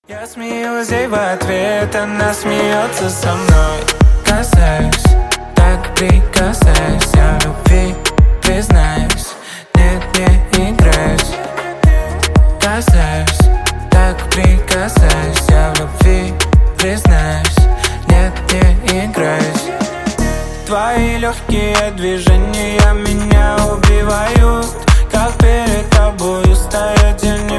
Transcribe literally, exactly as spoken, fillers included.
Я смеюсь ей в ответ, она смеется со мной. Касаюсь, так прикасаюсь, я в любви признаюсь. Нет, не играюсь. Касаюсь, так прикасаюсь, я в любви признаюсь. Нет, не играюсь. Твои легкие движения меня убивают. Как перед тобою стоять, я не